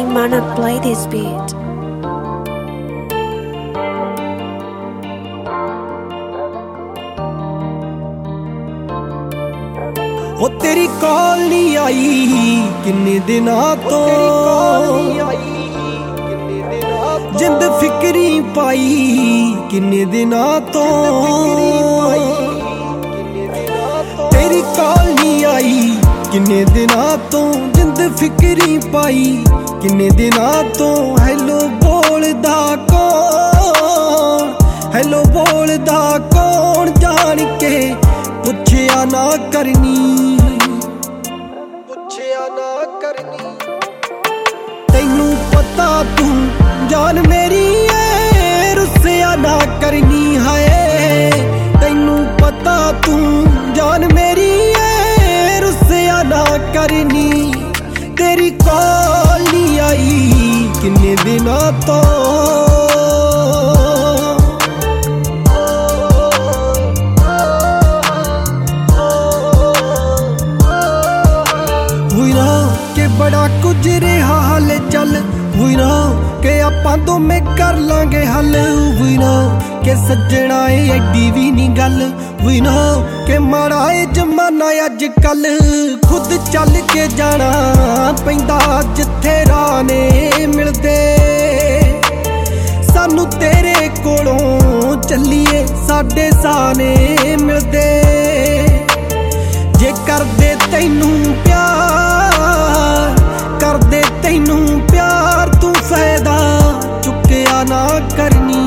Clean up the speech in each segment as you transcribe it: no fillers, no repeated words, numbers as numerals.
Mana play this beat. ओ तेरी call नहीं आई किन्ने दिनां तो, जिंद फिक्री पाई किन्ने दिनां तो। तेरी कॉल नहीं आई किन्ने दिनां तो, जिंद फिक्री पाई किन्ने दिनां तो। हैलो बोलदा कौन, हैलो बोलदा कौन, जान के पुछया ना करनी, पुछया ना करनी। तैनू पता तू जान मेरी है, रुस्सिया ना करनी है। तैनू पता तू जान मेरी है, रुस्सिया ना करनी। तेरी कॉल नहीं आई किन्ने दिनां तो। बड़ा कुछ रहा हाल चल, हुई ना के आपां दोवें कर लांगे हल। हुई ना के सज्जणा एडी भी नहीं गल, हुई ना के माड़ा ए जमाना अज कल। खुद चल के जाना पैंदा जिथे राह ने मिलदे, सानू तेरे कोलों चलिए साडे साने मिलदे। जे करदे तैनू प्यार, करदे तैनू प्यार, तू फायदा चुक्या ना करनी,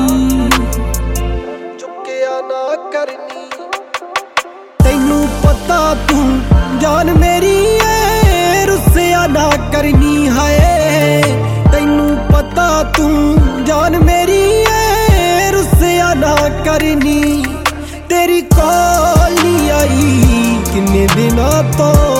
चुक्या ना करनी। तैनू पता तू जान मेरी है, रुस्सिया ना करनी है। तैनू पता तू जान मेरी है, रुस्सिया ना करनी। तेरी कॉल नहीं आई किन्ने दिनां तो।